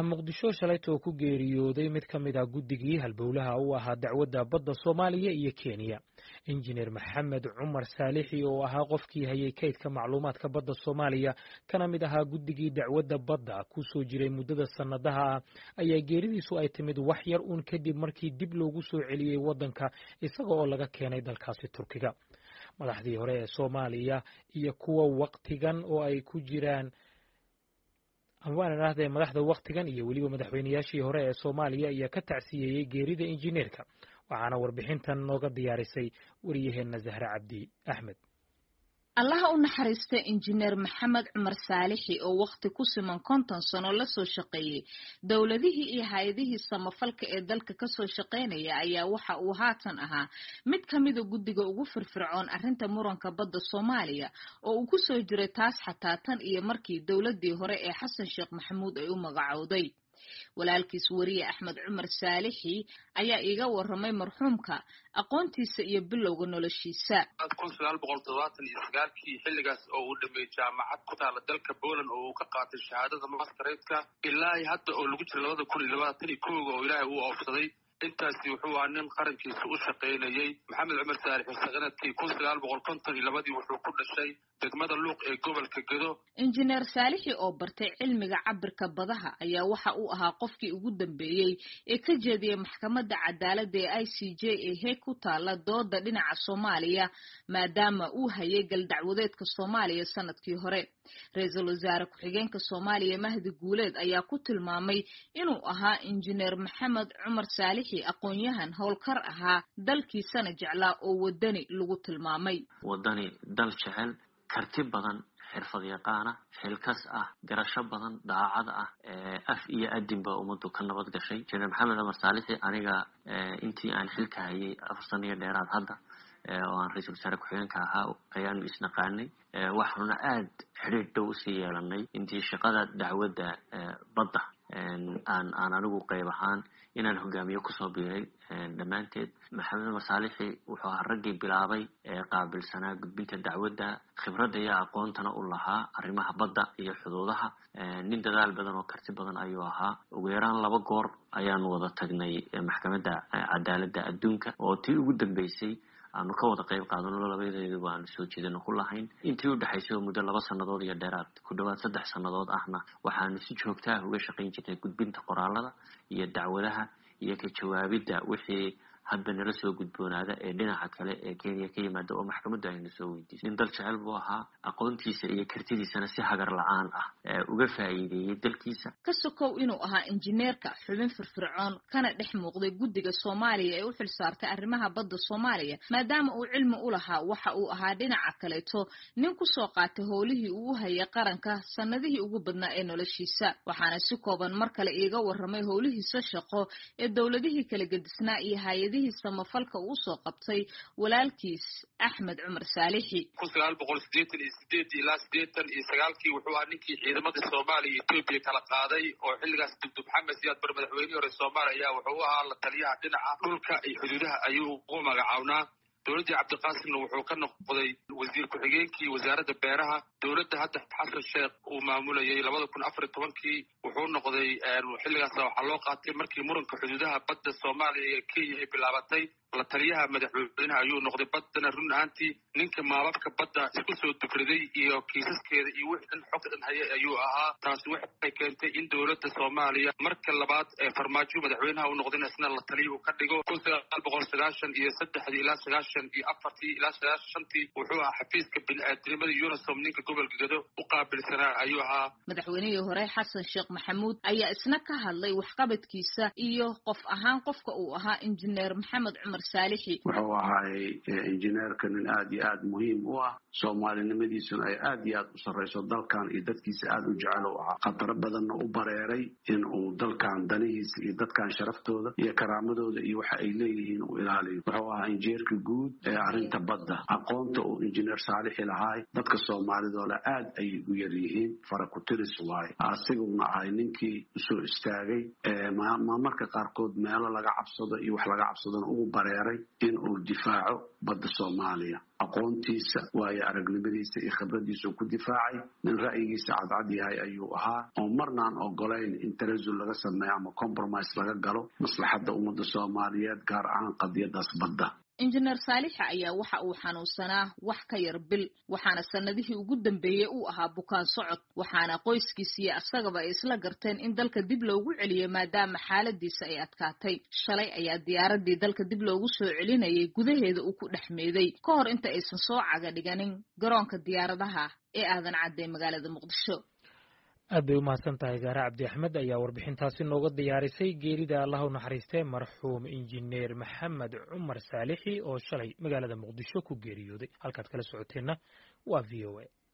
muqdisho shalaytoo ku geeriyooday mid ka mid ah guddigii halbowlaha u ahaa dacwadda badda Soomaaliya iyo Kenya. Injineer Maxamed Cumar Saalixi oo ahaa qofkii hayay kaydka macluumaadka badda Soomaaliya kana mid ahaa guddigii dacwadda badda ku soo jiray muddada sanadaha ah ayaa geeridiisu ay timid wax yar uun kadib markii dib loogu soo celiyay waddanka isaga oo laga keenay dalkaasi Turkiga. Madaxdii hore ee Soomaaliya iyo kuwa waqtigan oo ay ku jiraan madaxda waqtigan iyo weliba madaxweynayaashii hore ee Soomaaliya ayaa ka tacsiyeeyay geerida injineerka waxaana warbixintan nooga diyaarisay wariyaheena Zahra Cabdi Axmed. allaha u naxariistay injineer maxamed cumar saalixi oo waqti ku siman 50 sano la soo shaqeeyay dowladihii iyo hay'adihii samafalka ee dalka ka soo shaqeynaya ayaa waxa uu haatan ahaa mid ka mid ah guddiga ugu firfircoon arrinta muranka badda Soomaaliya oo uu ku soo jiray taas xataa tan iyo markii dowladii hore ee Xasan Sheekh Maxamuud ay u magacowday. walaalkiis wariye Axmed Cumar Saalixi ayaa iga waramay marxuumka aqoontiisa iyo bilowga noloshiisa. 1979 xilligaas oo uu dhameeyay jaamacad ku taala dalka Poland oo uu ka qaatay shahaadada mastereedka ilaa hadda oo lagu jiro 2021 oo Ilaahay uu oofsaday. intaasi wuxuu ahaa nin qarankiisa u shaqeynayay. Maxamed Cumar Saalixi sanadkii 1952 wuxuu ku dhashay degmada Luuq ee gobolka Gedo. Injineer Saalixi oo bartay cilmiga cabirka badaha ayaa waxa uu ahaa qofkii ugu dambeeyay ee ka jeediyay maxkamadda cadaaladda ee ICJ ee Hague ku taala dooda dhinaca Soomaaliya maadaama uu hayay gal dacwadeedka Soomaaliya sanadkii hore. Ra'iisul Wasaare ku-xigeenka Soomaaliya Mahdi Guuleed ayaa ku tilmaamay inuu ahaa injineer Maxamed Cumar Saalixi aqoon-yahan howlkar ahaa dalkiisana jeclaa oo wadani lagu tilmaamay. wadani dal jecel karti badan xirfad yaqaan ah xilkas ah garasho badan daacad ah af iyo adinba umadu ka nabad gashay. Injineer Maxamed Cumar Saalixi aniga intii aan xilka hayay 4 sano dheeraad hadda oo aan ra'iisul wasaare ku-xigeenka ahaa ayaan isnaqaanay waxaana aad xiriir dhow u yeelanay intii shaqada dacwadda badda aan anigu qayb ahaan inaan hogaamiyo ku soo biiray dhamaanteed. Maxamed Cumar Saalixi wuxuu ahaa raggii bilaabay qaabilsanaa gudbinta dacwadda khibradda iyo aqoontana u lahaa arrimaha badda iyo xuduudaha. nin dadaal badan oo karti badan ayuu ahaa. ugu yaraan 2 goor ayaan wada tagnay maxkamadda cadaaladda adduunka oo tii ugu dambeysay aanu ka wada qayb qaadano labadeedu waan soo jeedino ku lahayn. intii u dhaxaysay muddo 2 sanadood iyo dheeraad ku dhawaad 3 sanadood ahna waxaan si joogto ah uga shaqayn jirnay gudbinta qoraalada iyo dacwadaha iyo ka jawaabidda wixii hadba nala soo gudboonaada ee dhinaca kale ee Kenya ka yimaada oo maxkamaddu ay soo weydiisay. dal jecel buu ahaa aqoontiisa iyo kartidiisana si hagar la'aan ah uga faa'iideeyay dalkiisa. ka sokow inuu ahaa injineerka xubin firfircoon kana dhex muuqday guddiga Soomaaliya ee u xilsaartay arrimaha badda Soomaaliya maadaama uu cilmi u lahaa waxa uu ahaa dhinaca kaleeto nin ku soo qaatay howlihii uu hayay qaranka sanadihii ugu badnaa ee noloshiisa. waxaana si kooban mar kale iiga waramay howlihiisa shaqo ee dowladihii kala gedisnaa iyo hay'adaha samafalka uu soo qabtay walaalkiis Axmed Cumar Saalixi. 1988 ilaa 89 wuxuu ahaa ninkii ciidamada Soomaaliya iyo Itoobiya kala qaaday oo xilligaas Dugdub Maxamed Siyaad bar madaxweynihii hore Soomaaliya wuxuu ahaa la taliyaha dhinaca dhulka iyo xuduudaha ayuu ugu magacawnaa. dowladda Cabdiqaasimna wuxuu ka noqday wasiir ku-xigeenkii wasaaradda beeraha. dowladda hadda Xasan Sheekh uu maamulayay 2014 wuxuu noqday xilligaas waxa loo qaatay markii muranka xuduudaha badda Soomaaliya iyo Kenya ay bilaabatay la taliyaha madaxweynaha ayuu noqday. baddana run ahaantii ninka maamulka badda isku soo dubriday iyo kiisaskeeda iyo wixii xogtan hayay ayuu ahaa. taasi waxay keentay in dowladda Soomaaliya marka labaad ee farmaajo madaxweynaha uu noqday isna la taliyo uu ka dhigo. 1993 ilaa 94 ilaa 95 wuxuu ahaa xafiiska bini'aadanimada UNICEF ninka gobolka Gedo u qaabilsanaa ayuu ahaa. madaxweynihii hore Xasan Sheekh Maxamuud ayaa isna ka hadlay waxqabadkiisa iyo qof ahaan qofka uu ahaa injineer Maxamed Cumar Saalixi. wuxuu ahaa injineerka nin aad iyo aad muhiim u ah Soomaalinimadiisuna ay aad iyo aad u sareyso dalkan iyo dadkiisa aad u jecel u ahaa. khatar badanna u bareeray in uu dalkan danihiisa iyo dadkan sharaftooda iyo karaamadooda iyo waxa ay leeyihiin uu ilaaliyo. wuxuu ahaa injineerka guud ee arrinta badda. aqoonta uu injineer Saalixi lahaa dadka Soomaalidooda aad ay u yar yihiin fara ku tiris waay. asiguna ahay ninkii soo istaagay marmarka qaarkood meelo laga cabsado iyo wax laga cabsadona ugu bareeray in uu difaaco badda Soomaaliya. aqoontiisa waayo aragnimadiisa iyo khibradiisa ku difaacay nin ra'yigiisa cadcad yahay ayuu ahaa oo marnaan ogolayn in tanasul laga sameeyo ama compromise laga galo maslaxadda ummadda Soomaaliyeed gaar ahaan qadiyadaas badda. injineer Saalixi ayaa waxa uu xanuunsanaa wax ka yar bil waxaana sanadihii ugu dambeeyay uu ahaa bukaan socod waxaana qoyskiisa asagaba ay isla garteen in dalka dib loogu celiyo maadaama xaaladiisa ay adkaatay shalay ayaa diyaaradii dalka dib loogu soo celinayay gudaheeda uu ku dhexmeeday ka hor inta aysan soo caga dhiganin garoonka diyaaradaha ee aadan cadday magaalada Muqdisho. aad bay u mahadsantahay Zahra Cabdi Axmed ayaa warbixintaasi nooga diyaarisay geerida Allah u naxariistay marxuum injineer Maxamed Cumar Saalixi oo shalay magaalada Muqdisho ku geeriyooday halkaad kala socoteena waa VOA.